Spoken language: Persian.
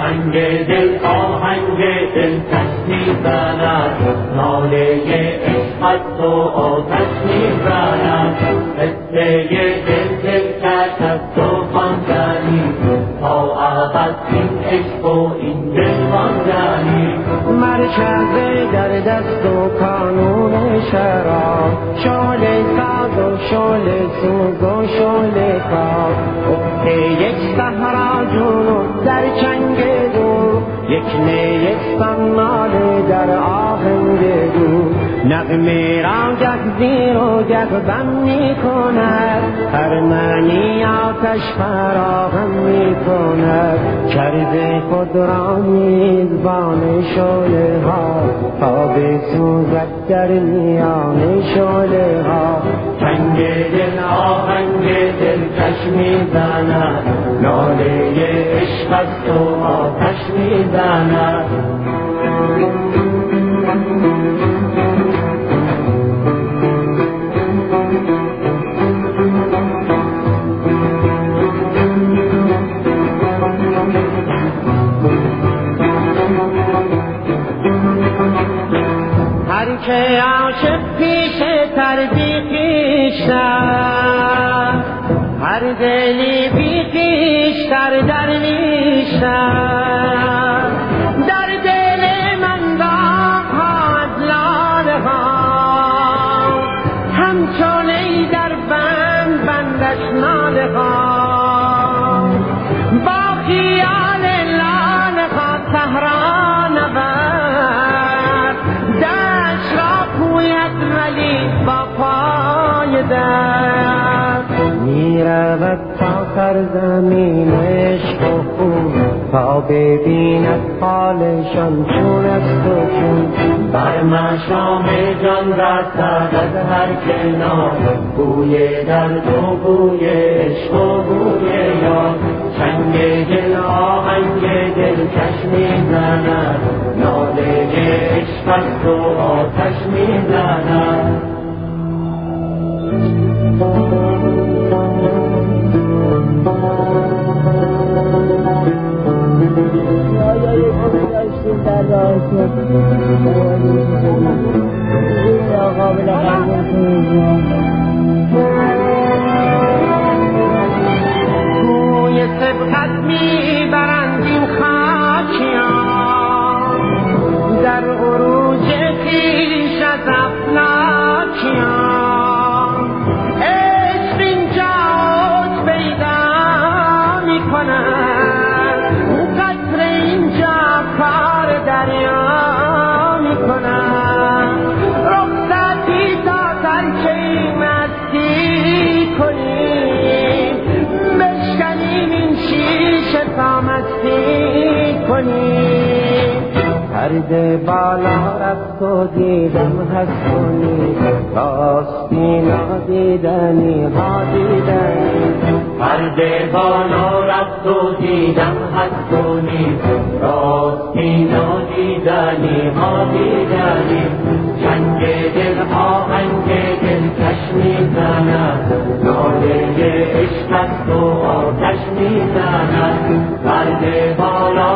چنگ دل آهنگ دل کش میزند، ناله عشقت و آتش میزند. قصه دل کش از تو خواندنی، تا ابد این عشق و این دل خواندنی. مرکز در دست و کانون شراب، شعله ساز و شعله سوز و شعله کار. افت یک صحرا جنون در چنگ دور، یک نیستان ناله در آهنگ دور. نغمه را گه زیر و گه بم می کند، هر معنی آتش فراهم می کند. کرده خود را میزبان شعله ها، تا بسوزد در میان شعله ها. چنگ دل آهنگ دل کش میزند، ناله عشق است و آتش میزند. هر که عاشق پیش تر بیخیشتر، هر دلی بیخیشتر در نیشتر. در دل من داغ‌ها از لاله ها، همچون ای در بند بندش ناله ها. با خیال لاله ها صحرا نبرد، دشت را پوید ولی با پای دست. میرود تا سرزمین عشق و خون، تا ببیند حالشان چون است و چون. بر مشام جان رسد از هر کنار، بوی درد و بوی عشق و بوی یار. چنگ دل آهنگ دل کش میزند، ناله عشق است و آتش میزند. بوی سبقت میبرند این خاکیان، در عروج خویش از افلاکیان. عشق اینجاست پیدا میکند، قطره اینجا کار دریا میکند. رخصتی تا ترک مستی کنیم، بشکنیم این شیشه تا مستی کنیم. پرده بالا رفت و دیدم حسونی، راستی نادیدنی ها دیدنی. پرده بالا رفت و دیدم حسونی، راستی نادیدنی ها دیدنی. چنگ دل آهنگ دل کش میزند، ناله عشق است و آتش میزند. پرده بالا